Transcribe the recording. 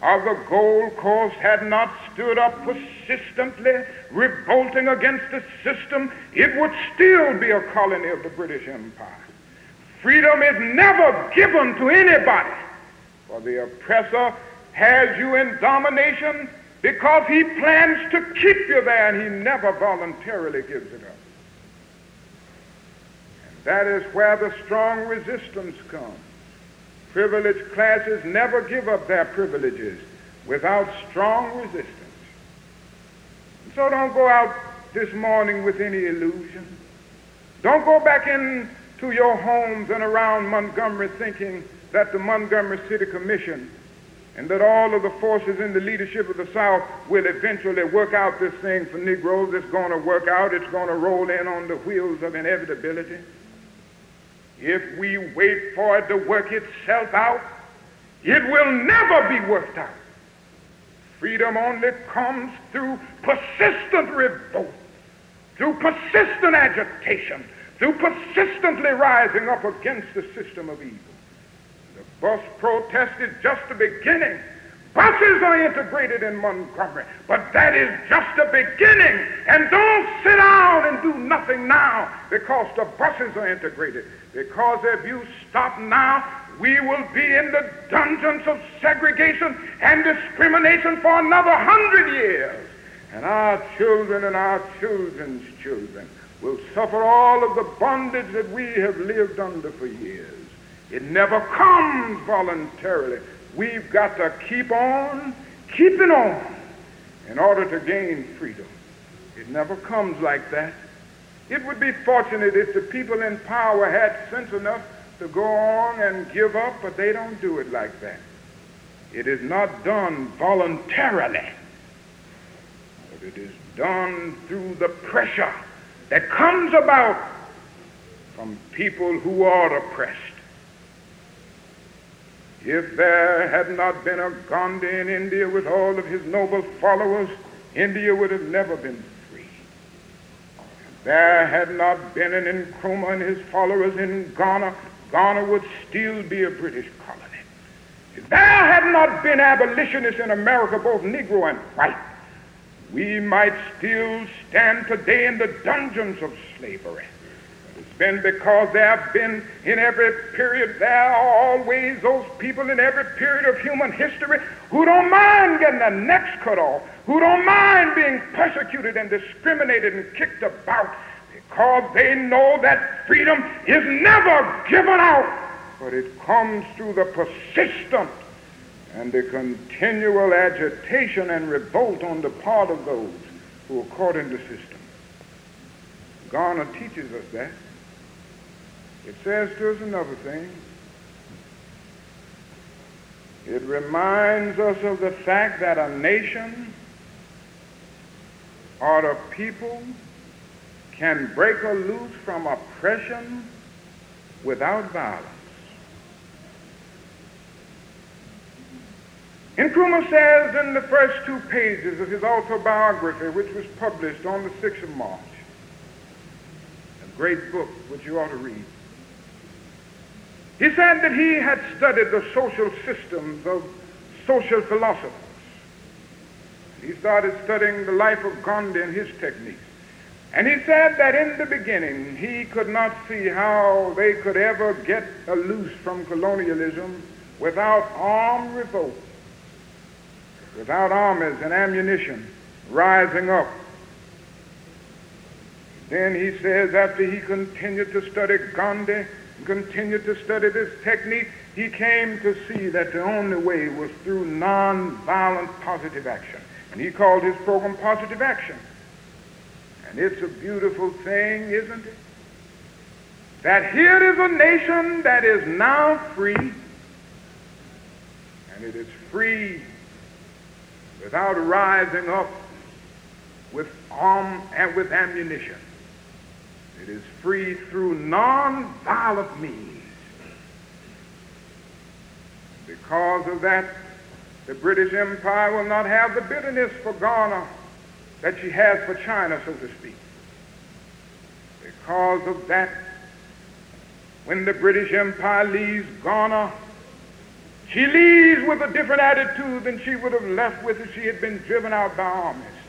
of the Gold Coast had not stood up persistently, revolting against the system, it would still be a colony of the British Empire. Freedom is never given to anybody, for the oppressor has you in domination because he plans to keep you there, and he never voluntarily gives it up. And that is where the strong resistance comes. Privileged classes never give up their privileges without strong resistance. And so don't go out this morning with any illusion. Don't go back into your homes and around Montgomery thinking that the Montgomery City Commission and that all of the forces in the leadership of the South will eventually work out this thing for Negroes. It's going to work out. It's going to roll in on the wheels of inevitability. If we wait for it to work itself out, it will never be worked out. Freedom only comes through persistent revolt, through persistent agitation, through persistently rising up against the system of evil. The bus protest is just the beginning. Buses are integrated in Montgomery, but that is just the beginning. And don't sit down and do nothing now because the buses are integrated. Because if you stop now, we will be in the dungeons of segregation and discrimination for another 100 years. And our children and our children's children will suffer all of the bondage that we have lived under for years. It never comes voluntarily. We've got to keep on keeping on in order to gain freedom. It never comes like that. It would be fortunate if the people in power had sense enough to go on and give up, but they don't do it like that. It is not done voluntarily, but it is done through the pressure that comes about from people who are oppressed. If there had not been a Gandhi in India with all of his noble followers, India would have never been free. If there had not been an Nkrumah and his followers in Ghana, Ghana would still be a British colony. If there had not been abolitionists in America, both Negro and white, we might still stand today in the dungeons of slavery. It's been because there have been in every period, there are always those people in every period of human history who don't mind getting their necks cut off, who don't mind being persecuted and discriminated and kicked about, because they know that freedom is never given out, but it comes through the persistent and the continual agitation and revolt on the part of those who are caught in the system. Garner teaches us that. It says to us another thing. It reminds us of the fact that a nation or a people can break or loose from oppression without violence. Nkrumah says in the first 2 pages of his autobiography, which was published on the 6th of March, a great book which you ought to read. He said that he had studied the social systems of social philosophers. He started studying the life of Gandhi and his techniques. And he said that in the beginning he could not see how they could ever get loose from colonialism without armed revolt, without armies and ammunition rising up. Then he says after he continued to study Gandhi, continued to study this technique, he came to see that the only way was through non-violent positive action. And he called his program Positive Action. And it's a beautiful thing, isn't it? That here is a nation that is now free, and it is free without rising up with arm and with ammunition. It is free through non-violent means. Because of that, the British Empire will not have the bitterness for Ghana that she has for China, so to speak. Because of that, when the British Empire leaves Ghana, She leaves with a different attitude than she would have left with if she had been driven out by armies.